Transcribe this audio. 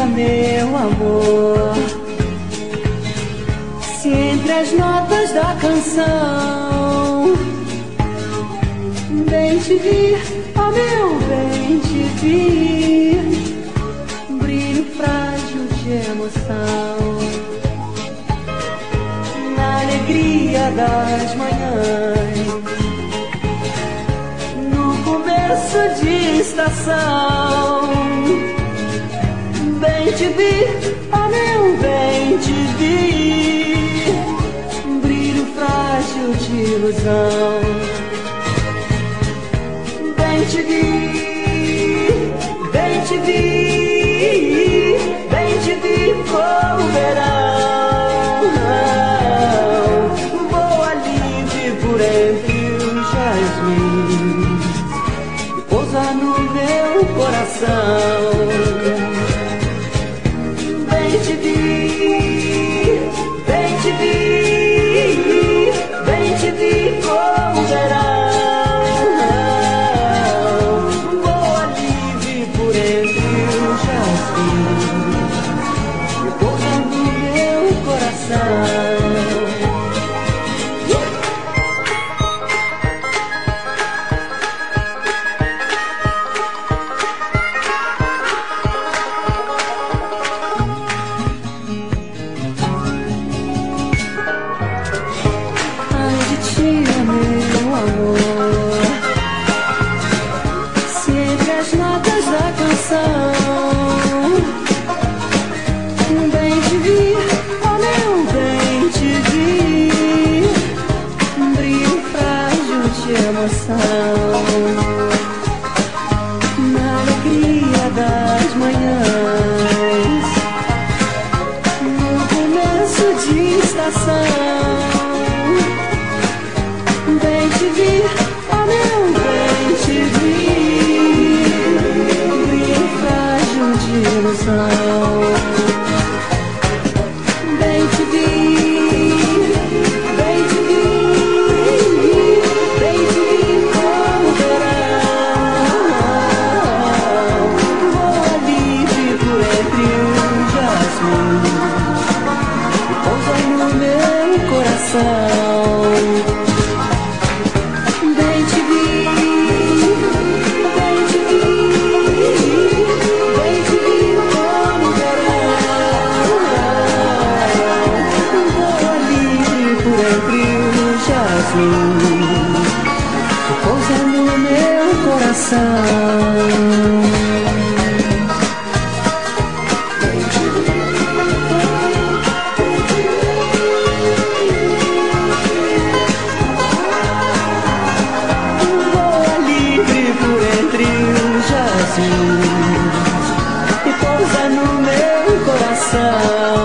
meu amor, se entre as notas da canção bem te vi, ó meu bem te vi, brilho frágil de emoção, na alegria das manhãs, no começo de estação. Bem te vi, ó meu bem te vi, brilho frágil de ilusão. Bem te vi, bem te vi, bem te vi como o verão. Voa livre por entre os jasmins e pousa no meu coração. Bem te vi, bem te vi, bem te vi como o verão. Voa livre por entre os jasmins e pousa no meu coração. Bem te vi, ó meu bem te vi, brilho frágil de emoção, na alegria das manhãs, no começo de estação. Bem te vi, ó meu bem te vi, brilho frágil de ilusão. Bem te vi, bem te vi, bem te vi como o verão. Voa livre por entre os jasmins e pousa no meu coração. Bem te vi, bem te vi, bem te vi como o verão. Voa livre por entre os jasmins e pousa no meu coração. E pousa no meu coração.